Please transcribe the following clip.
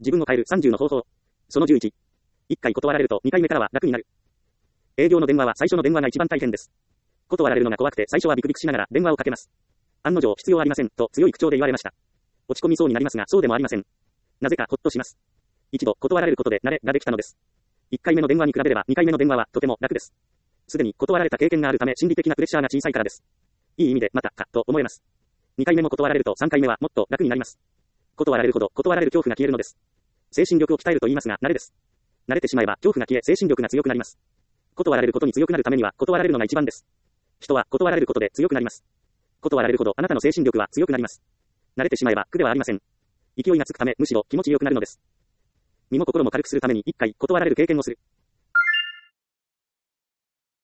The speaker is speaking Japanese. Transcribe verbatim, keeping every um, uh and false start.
自分を変えるさんじゅうの方法。そのじゅういち。いっかい断られるとにかいめからは楽になる。営業の電話は最初の電話が一番大変です。断られるのが怖くて最初はビクビクしながら電話をかけます。案の定必要ありませんと強い口調で言われました。落ち込みそうになりますがそうでもありません。なぜかほっとします。一度断られることで慣れができたのです。いっかいめの電話に比べればにかいめの電話はとても楽です。すでに断られた経験があるため心理的なプレッシャーが小さいからです。いい意味でまたかと思えます。にかいめも断られるとさんかいめはもっと楽になります。断られるほど断られる恐怖が消えるのです。精神力を鍛えると言いますが慣れです。慣れてしまえば恐怖が消え精神力が強くなります。断られることに強くなるためには断られるのが一番です。人は断られることで強くなります。断られるほどあなたの精神力は強くなります。慣れてしまえば苦ではありません。勢いがつくためむしろ気持ちよくなるのです。身も心も軽くするために一回断られる経験をする。